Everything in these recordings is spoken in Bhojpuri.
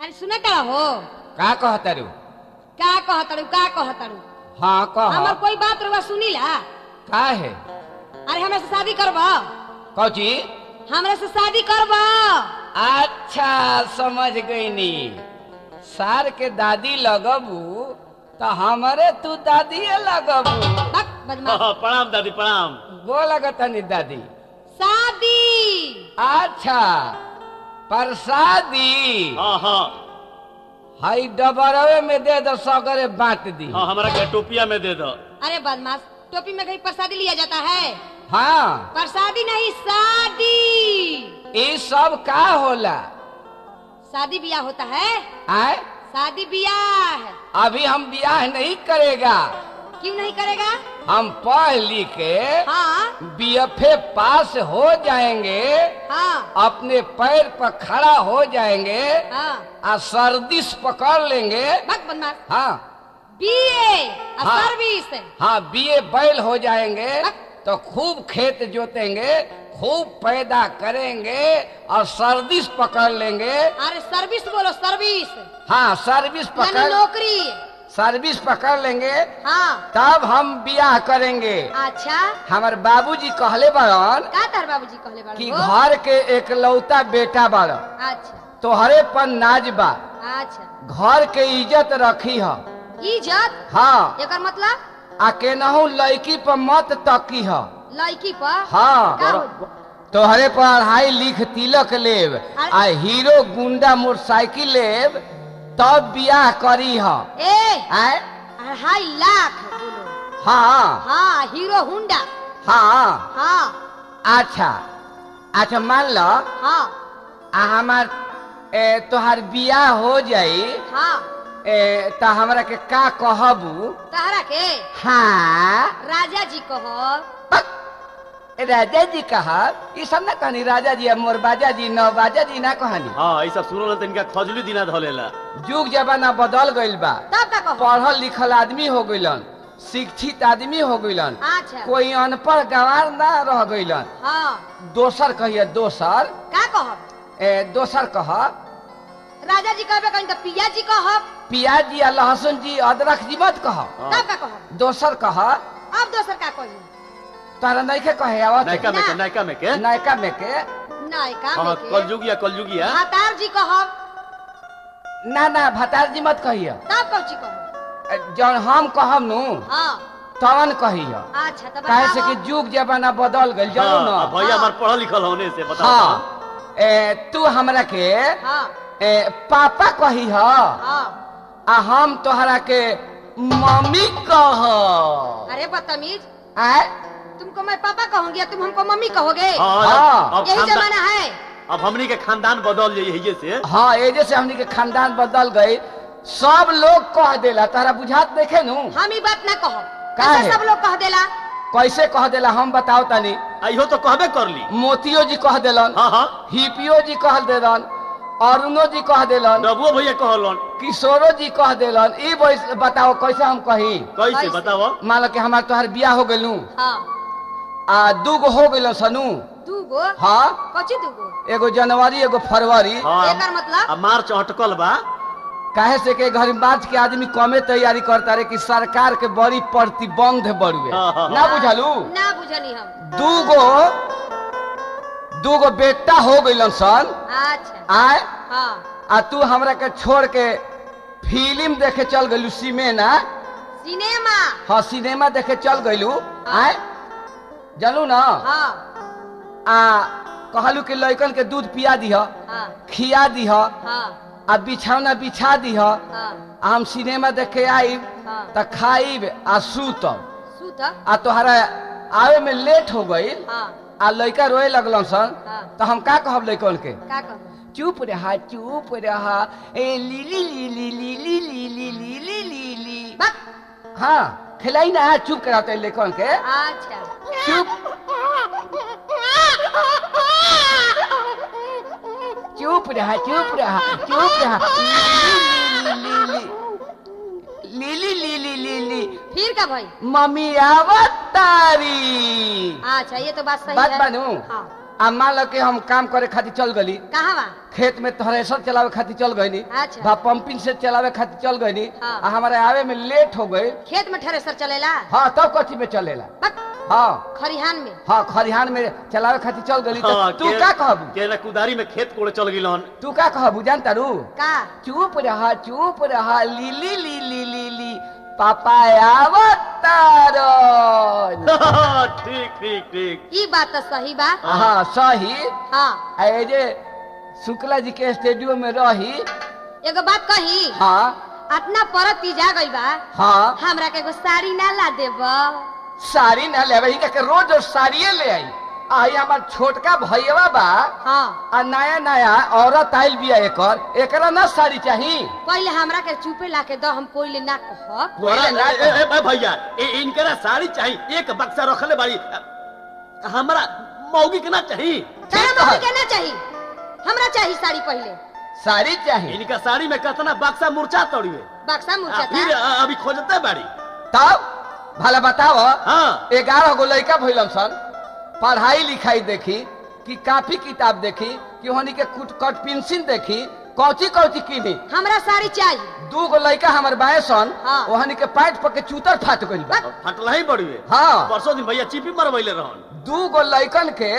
अरे सुने का हो का कहतारू हाँ कह हमर कोई बात रुआ सुनीला का है अरे हमरे से शादी करबा कौची हमरे से शादी करबा अच्छा समझ गई नी सार के दादी लगबू तो हमारे तू दादी लगबू बक बदमाश प्रणाम दादी प्रणाम। वो लगता नी दादी शादी अच्छा प्रसादी हाँ हाँ हाई डबरवे में दे दो सगरे बांट दी हाँ हमारा के टोपिया में दे दो। अरे बदमाश टोपी में कहीं प्रसादी लिया जाता है हाँ प्रसादी नहीं शादी ये सब का होला शादी ब्याह होता है आए शादी ब्याह अभी हम ब्याह नहीं करेगा क्यों नहीं करेगा हम पढ़ लिख के हाँ बीएफए पास हो जाएंगे हाँ अपने पैर पर खड़ा हो जाएंगे हाँ और सर्दिश पकड़ लेंगे बक बदमाश हाँ बीए हाँ। सर्विस हाँ बीए बैल हो जाएंगे बक। तो खूब खेत जोतेंगे खूब पैदा करेंगे और सर्दिश पकड़ लेंगे। अरे सर्विस बोलो सर्विस हाँ सर्विस यानी पकड़ नौकरी सर्विस पकड़ लेंगे हाँ तब हम ब्याह करेंगे। अच्छा हमारे बाबूजी कहले बड़न का तार बाबूजी कहले बाड़न कि हो? घर के एकलौता बेटा बड़न अच्छा तोहरे पर नाज बा अच्छा घर के इज्जत रखी ह इज्जत हाँ एकर मतलब आ केनहू लड़की पर मत तकी ह लड़की पर हाँ का हो? तोहरे पर 2.5 लाख तिलक लेब आ हीरो गुंडा मोटरसाइकिल लेब तब ब्याह करी ह ए आए 2.5 लाख बोलो हाँ हाँ हीरो हुंडा हाँ हाँ अच्छा अच्छा मान लो हाँ हमार तोहार ब्याह हो जाई हाँ तो हमरा के का कहबू तहरा के हाँ राजा जी कहो राजा जी कहा ये सब ना कहनी राजा जी मोरबाजा जी नवाजा जी ना कहनी। हाँ ये सब सुनो तो इनका खजली दिना धलेला। जुग जमाना बदल गइल बा तब का कहो पढ़ल लिखल आदमी हो गइलन शिक्षित आदमी हो गइलन अच्छा कोई अनपढ़ गंवार ना रह गइलन। हाँ दोसर कहिए दोसर का कहो दोसर कह राजा जी कहबे कहीं तो पिया जी कहो पियाज जी लहसुन जी अदरक जी मत कह तब का कहो दोसर कह अब दोसर का कही तारा नहीं के कहे आवत नायका में के नायका में के नायका में के नायका हाँ में के कलजुगिया भातार जी कहो ना ना भतार जी मत कहिए तब कौची कहो जौन हम कहम नु हाँ तवन कहिए अच्छा तब काहे से कि जुग जमाना बदल गइल जानो ना। हाँ, भैया हमार पढ़ल लिखल होने से बता। हाँ तू हमरा के हाँ पापा कही ह हाँ आ हम तोहरा के मम्मी कह अरे बदतमीज आए तुमको मैं पापा कहूंगी तुम हमको मम्मी कहोगे हाँ। यही जमाना है अब हमनी के खानदान बदल जाइए से। हाँ एजे से हमनी के खानदान बदल गई सब लोग कह देला तारा बुझात देखे नु हम ही बात ना कहो काहे? कैसे सब लोग कह देला कैसे कह देला हम बताओ तनी। इहो तो कहबे कर ली। मोतियो जी कह देलन हाँ हाँ हिपियो जी कह देलन अरुणो जी कह देलन डबुओ भैया कहलन किशोरो जी कह देलन ई बताओ कैसे हम कही। कैसे बताओ। मान लो कि हमार तोहर बियाह हो गइलू हाँ आ 2 गो हो गइल सनु। दूगो हाँ कौची दूगो एगो जनवरी एगो फरवरी। हाँ एकर मतलब अब मार्च अटकल बा। काहे से के घर मार्च के आदमी कमे तैयारी करता रहे कि सरकार के बड़ी प्रतिबंध बढ़ुए हाँ। ना बुझलू। ना बुझनी हम 2 गो बेटा हो गइलन सन अच्छा आए हाँ आ तू हमरा के छोड़ के फिल्म देखे चल गइलू सिनेमा। सिनेमा हाँ सिनेमा देखे चल गइलू आए जानू ना हाँ आ कहलू कि लड़कन के दूध पिया दीह हाँ खिया दीह हाँ आ बिछौना बिछा दीह हाँ हम सिनेमा देखे आईब हाँ त खाइब आ सूतब सूत आ तोहरा आवे में लेट हो गइल हाँ आ लड़का रोए लगलन सन हाँ तो हम का कहब लड़कन के का कहो चुप रहा ए लीली लीली लीली लीली लीली लीली बक हाँ खिलाई ना चुप कराते लड़कन के अच्छा चुप चुप रहा लीली लीली लीली फिर का भाई मम्मी आवत तारी। अच्छा ये तो बात सही बात है मानू हाँ आ मान लो कि हम काम करे खातिर चल गली कहाँ बा खेत में थ्रेसर चलावे खातिर चल गई अच्छा। बा पंपिंग से चलावे खातिर चल गई हाँ। आ हमारे आवे में लेट हो गई। खेत में थ्रेसर चलेला हाँ तब कथी में चलेला। बक, हाँ खरिहान में हाँ खरिहान में चलावे खातिर चल गली तो हाँ, तू का कहबू के कुदारी में खेत कोड़े चल गिलन। तू का कहबू जानता रू का चुप रहा लीली ली ली ली ली पापा आवतारन। ठीक ठीक ठीक। ई बात तो सही बा। हाँ सही। हाँ जे शुक्ला जी के स्टूडियो में रही एगो बात कही। हाँ अपना परत जा गई बा। हाँ हमरा के एगो साड़ी ना ला देब। साड़ी ना ले के रोज साड़िये ले आई आई हमार छोटका भैया बा। हाँ आ नया नया औरत आयल बिया एकरा ना साड़ी चाहिए। पहले हमरा के चुपे ला के दो हम कोई ले ना कहब। भैया इनकरा साड़ी चाहिए एक बक्सा रखले बाड़ी हमरा मौगी के ना चाहिए। तारा मौगी के ना चाहिए हमरा चाहिए साड़ी पहले साड़ी चाहिए। इनका साड़ी में कितना बक्सा मुरझा तोड़िए बक्सा मुरझा फिर अभी खोजते बाड़ी तब भला बताओ। हाँ 11 गो लड़का भइलन सन पढ़ाई लिखाई देखी कि काफी किताब देखी कि होनी के कट पेंसिल देखी कौची कौची कीनी हमरा साड़ी चाहिए। 2 गो लड़का हमार बाए सन हाँ। ओहनी के पैंट पर के चूतर फाट गइल बा। फटला ही बड़िए। हाँ परसों दिन भैया चिपी मरवैले रहन 2 गो लड़कन के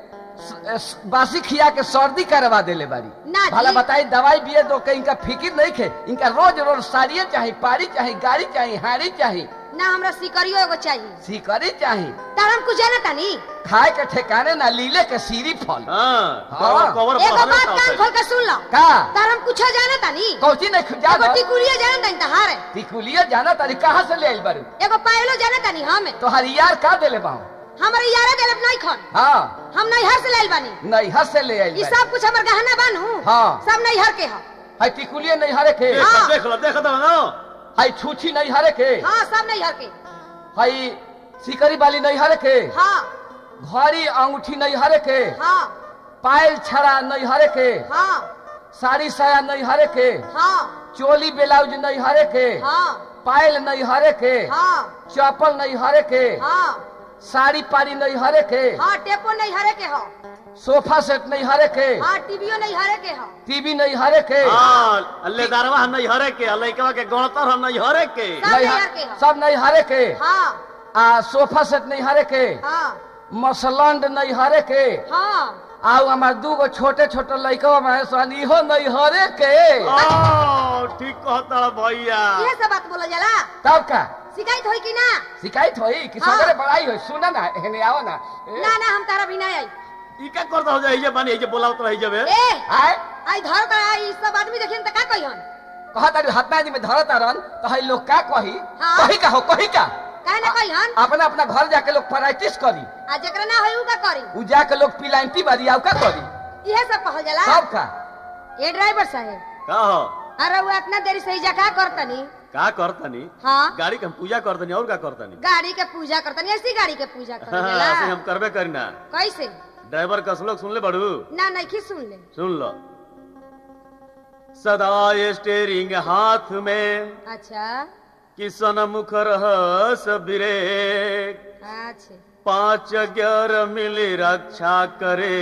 बासी खिया के सर्दी करवा देले बारी। ना जी। भला बताई दवाई बिये दो के इनका फिकिर नहीं खे इनका रोज रोज साड़िये चाहिए पारी चाहिए गाड़ी चाहिए हाड़ी चाहिए ना हमरा सिकरियो एगो चाहिए। सिकरी चाहिए तारा हम कुछ जाना तानी खाए के ठिकाने ना लीले के सीरी फल। हाँ हाँ। कवर एगो बात कान खोल के सुन लो। का तारा हम कुछ जाना तानी कौची नहीं एगो जाना टिकुलिया जाना तानी तहारे टिकुलिया जाना तारी कहाँ से ले आइल बारू एगो पायलो जाना तानी हम तोहार यार का देले बाहू। हमरे यारे देलब नहीं खन हाँ हम नैहर से लाइल बानी। नैहर से ले आइल ई बारी। सब कुछ हमर गहना बानू हाँ। सब नैहर के ह। है टिकुलिया नैहरे के हाँ। देख दो ना है छूछी नैहरे के हाँ सब नैहर के। है सिकरी वाली नैहरे के हाँ घड़ी अंगूठी नैहरे के हाँ पायल छड़ा नैहरे के हाँ साड़ी साया नैहरे के हाँ चोली ब्लाउज नैहरे के हाँ पायल नैहरे के हाँ चप्पल नैहरे के हाँ साड़ी पारी नैहरे के हाँ टेपो नैहरे के ह। सोफा सेट नैहरे के हाँ टीवीओ नैहरे के ह। टीवी नैहरे के हाँ अल्लेदारवा हम नहीं हरे के लइकवा के गणतर हम नहीं हरे के सब नैहर के ह। सब नैहरे के हाँ आ सोफा सेट नैहरे के हाँ मसलंड नैहरे के हाँ आउ हमार 2 गो छोटे छोटे लइकवा में सन इहो नैहरे के। ठीक कहता भैया ये सब बात बोला जाला तब का शिकायत होई कि ना। शिकायत होई कि हाँ। सगरे बड़ाई होई सुना ना हेने आओ ना ना ना हम तारा भी ना आई। ई का करता हो जाए बनी ये बोलावत रही जबे ए आए आई धर कर आई सब आदमी देखिन त का कहियन कहता हाथ में धरता रन तो है लोग का कही हाँ। कही का हो कही का काहे ना कहियन अपना अपना घर जाके लोग प्रैक्टिस करी आ जेकरा ना होई उ का करी उ जाके लोग पिलांटी बारी आउ का करी इहे सब कहल जाला। सब का ए ड्राइवर साहब का हो अरे वो इतना देरी से जा का करतनी। का करतनी हाँ गाड़ी के हम पूजा करतनी और का करतनी गाड़ी के पूजा करतनी ऐसी गाड़ी के पूजा ऐसे करला हम करबे करना कैसे ड्राइवर का श्लोक सुन ले बड़ू ना नहीं सुन ले सुन लो सदा स्टेरिंग हाथ में अच्छा किसन मुख रहस ब्रेक अच्छा 5 गियर मिली रक्षा करे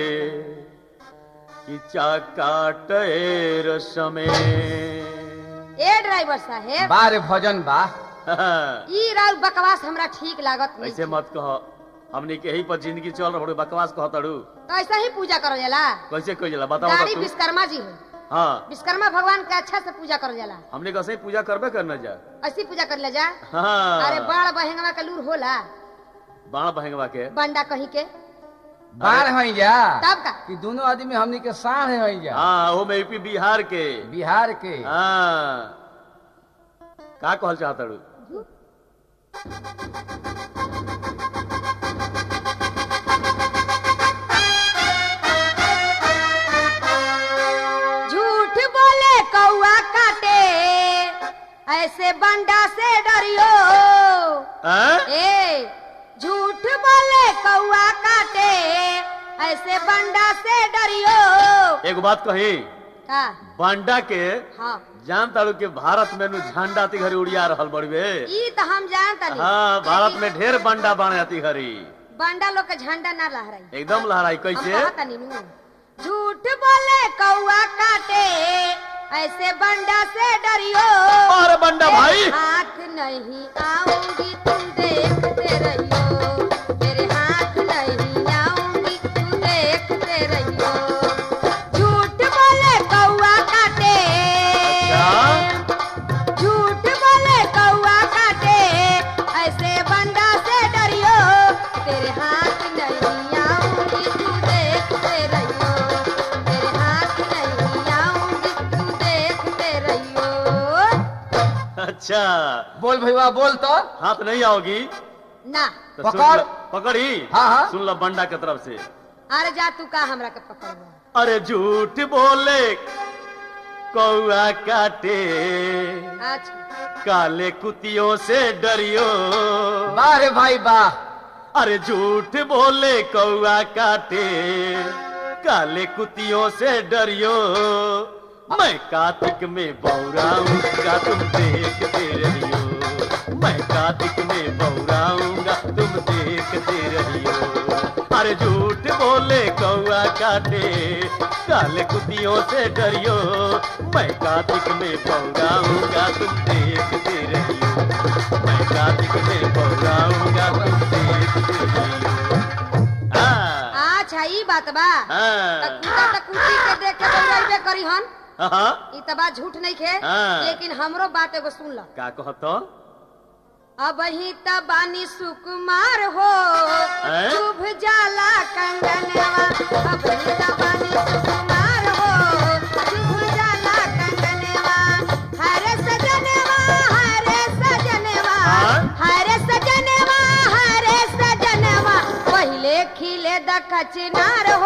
कि चाका टैर समय ए ड्राइवर साहब बारे भजन बा ई राव बकवास हमरा ठीक लागत नहीं। ऐसे मत कहो हमनी के ही पर जिंदगी चल रहा बकवास कहतड़ू तो ऐसा ही पूजा करो जाला। कैसे कह जाला बताओ गाड़ी तू विश्वकर्मा जी है हाँ विश्वकर्मा भगवान के अच्छा से पूजा करो जाला। हमने कैसे ही पूजा करबे करना जा ऐसी पूजा कर ले जा। हाँ अरे बाढ़ बहेंगवा का लूर होला बाण बहेंगवा के बंडा कहीं के बार हई जा तब का कि दोनों आदमी हमनी के साढ़ हई जा हाँ वो में यूपी बिहार के बिहार के हाँ का कहल चाहतड़ू झूठ बोले कौआ काटे ऐसे बंडा से डरियो। ए झूठ बोले कौआ काटे ऐसे बंडा से डरियो। एक बात कही का बांडा के हाँ जान तालू के भारत में नु झंडा ती घरी उड़िया रहल बड़वे ई तो हम जानता नहीं। हाँ भारत में ढेर बांडा बाणे आती घरी बंडा लोग के झंडा ना लहराई। एकदम लहराई कैसे? झूठ बोले कौआ काटे ऐसे बंडा से डरियो। अरे बंडा भाई हाथ नहीं आऊंगी तुम देखते रहियो, मेरे हाथ नहीं आऊंगी तुम देखते रहियो। झूठ बोले कौआ काटे, झूठ बोले कौआ काटे ऐसे बंडा से डरियो, तेरे हाथ नहीं आऊंगी तुम देखते रहियो, मेरे हाथ नहीं आऊंगी तुम देखते रहियो। अच्छा बोल भैया बोल तो। हाथ नहीं आओगी ना तो पकड़। पकड़ी। हाँ। सुन लो बंडा की तरफ से। अरे जा तू का हमरा के पकड़। अरे झूठ बोले कौआ काटे अच्छा काले कुतियों से डरियो। वाह रे भाई वाह। अरे झूठ बोले कौआ काटे काले कुतियों से डरियो, मैं कार्तिक में बौराऊंगा तुम देखते रहियो, मैं कार्तिक में बौराऊंगा तुम देखते रहियो। अरे झूठ बोले कौआ काटे काले कुतियों से डरियो, मैं कार्तिक में बौराऊंगा तुम देखते रहियो, मैं कार्तिक में बौराऊंगा तुम देखते रहियो। अच्छा ई बात बा। हाँ। त कुत्ता त कुत्ती के देख के बौराइबे करी हन। हाँ। ई त बात झूठ नहीं खे। हाँ। लेकिन हमरो बात एगो सुन ल। का कहतो? अब ही त बानी सुकुमार हो चुभ जाला कंगनवा, अब ही त बानी सुकुमार हो चुभ जाला कंगनवा। हरे सजनवा हरे सजनवा हरे सजनवा हरे सजनवा, पहिले खिले द कचनार हो